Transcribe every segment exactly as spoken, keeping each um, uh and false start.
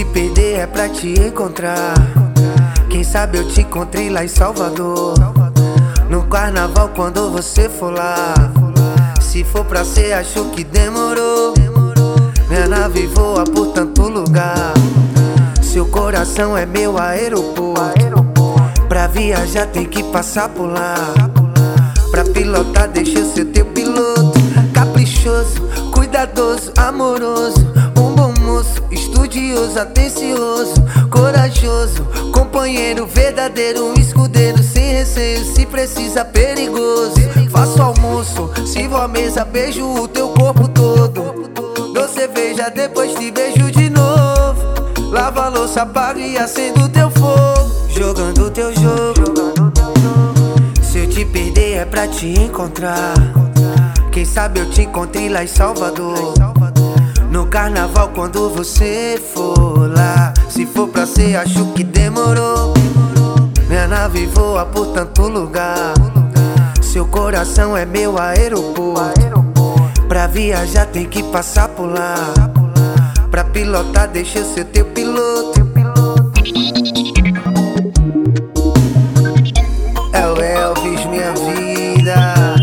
te perder é pra te encontrar. Quem sabe eu te encontrei lá em Salvador, no carnaval quando você for lá. Se for pra ser, acho que demorou. Minha nave voa por tanto lugar. Seu coração é meu aeroporto. Pra viajar tem que passar por lá. Pra pilotar deixa eu ser teu piloto. Caprichoso, cuidadoso, amoroso. Um bom moço, estudioso, atencioso, corajoso, companheiro verdadeiro, um escudeiro sem receio, se precisa perigoso. Faço almoço, sirvo a mesa, beijo o teu corpo todo. Dou cerveja, depois te beijo de novo. Lava a louça, apago e acendo teu fogo, jogando teu jogo. Se eu te perder é pra te encontrar. Quem sabe eu te encontrei lá em Salvador, no carnaval quando você for lá. Se for pra ser, acho que demorou. Minha nave voa por tanto lugar. Seu coração é meu aeroporto. Pra viajar tem que passar por lá. Pra pilotar deixa eu ser teu piloto. É o Elvis, minha vida.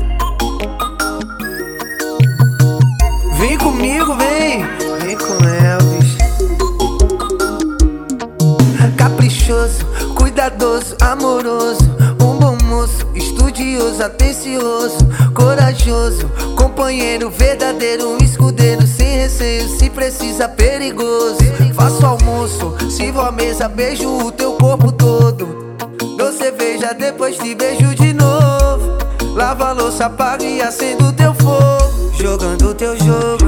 Vem comigo, vem. Vem com Elvis. Caprichoso, cuidadoso, amoroso. Um bom moço, estudioso, atencioso, corajoso, companheiro verdadeiro, um escudeiro sem receio, se precisa perigoso. Faço almoço, sirvo a mesa, beijo o teu corpo todo. Dou cerveja, depois te beijo de novo. Lava a louça, apago e acendo teu fogo, jogando teu jogo.